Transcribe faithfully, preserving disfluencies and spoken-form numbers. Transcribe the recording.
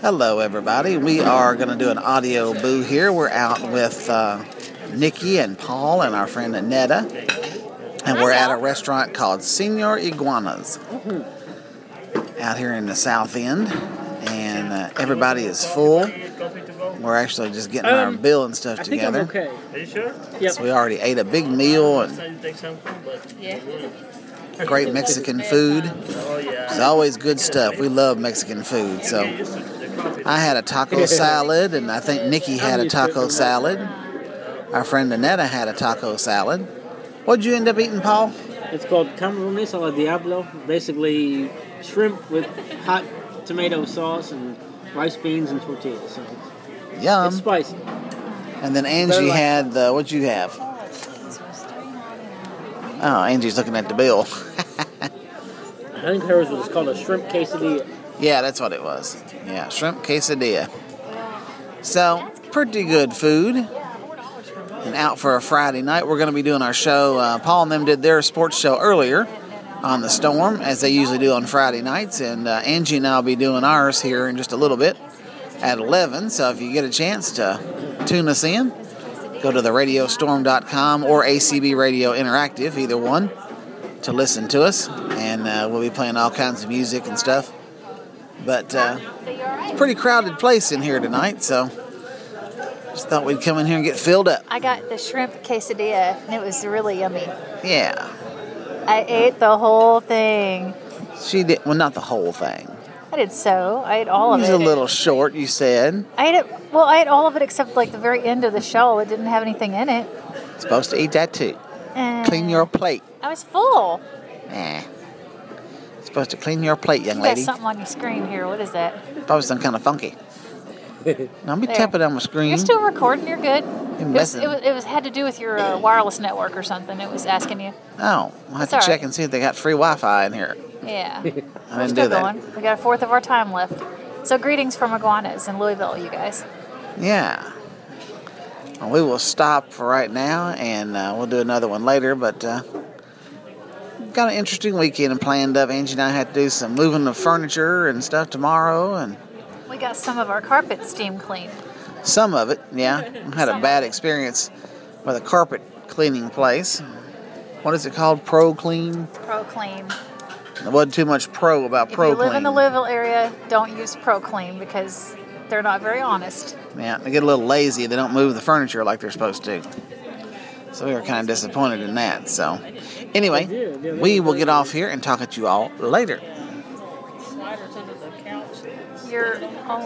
Hello, everybody. We are going to do an audio boo here. We're out with uh, Nikki and Paul and our friend Netta, and we're at a restaurant called Senor Iguanas out here in the South End, and uh, everybody is full. We're actually just getting um, our bill and stuff I think together. I'm okay. Are you sure? Yep. So we already ate a big meal and great Mexican food. It's always good stuff. We love Mexican food. So I had a taco salad, and I think Nikki had a taco salad. Our friend Annetta had a taco salad. What'd you end up eating, Paul? It's called camarones a la diablo. Basically, shrimp with hot tomato sauce and rice beans and tortillas. So it's, Yum. it's spicy. And then Angie like had the, what'd you have? Oh, Angie's looking at the bill. I think hers was called a shrimp quesadilla. Yeah, that's what it was. Yeah, shrimp quesadilla. So, pretty good food. And out for a Friday night, we're going to be doing our show. Uh, Paul and them did their sports show earlier on the Storm, as they usually do on Friday nights. And uh, Angie and I will be doing ours here in just a little bit at eleven. So if you get a chance to tune us in, go to the radio storm dot com or A C B Radio Interactive, either one, to listen to us. And uh, we'll be playing all kinds of music and stuff. But uh, it's a pretty crowded place in here tonight, so just thought we'd come in here and get filled up. I got the shrimp quesadilla, and it was really yummy. Yeah. I ate the whole thing. She did, well, not the whole thing. I did so. I ate all of It it. was a little short, you said. I ate it. Well, I ate all of it except like the very end of the show. It didn't have anything in it. Supposed to eat that too. And Clean your plate. I was full. Eh. Supposed to clean your plate, young You got lady. something on your screen here. What is that? Probably something kind of funky. Now, be There. tapping on my screen. You're still recording. You're good. You're It was, messing. it was. It was had to do with your uh, wireless network or something. It was asking you. Oh, we'll have That's to all check right. and see if they got free Wi-Fi in here. Yeah. I We're didn't still do that. going. We got a fourth of our time left. So greetings from Iguanas in Louisville, you guys. Yeah. Well, we will stop for right now, and uh, we'll do another one later, but uh, got an interesting weekend planned up. Angie and I had to do some moving of furniture and stuff tomorrow, and We got some of our carpet steam cleaned. some of it, yeah. I had a bad experience with a carpet cleaning place. What is it called? Pro Clean? Pro Clean. There wasn't too much pro about If Pro you Clean. live in the Louisville area, don't use Pro Clean because they're not very honest. Yeah, they get a little lazy. They don't move the furniture like they're supposed to. So we were kind of disappointed in that. So anyway, we will get off here and talk at you all later. You're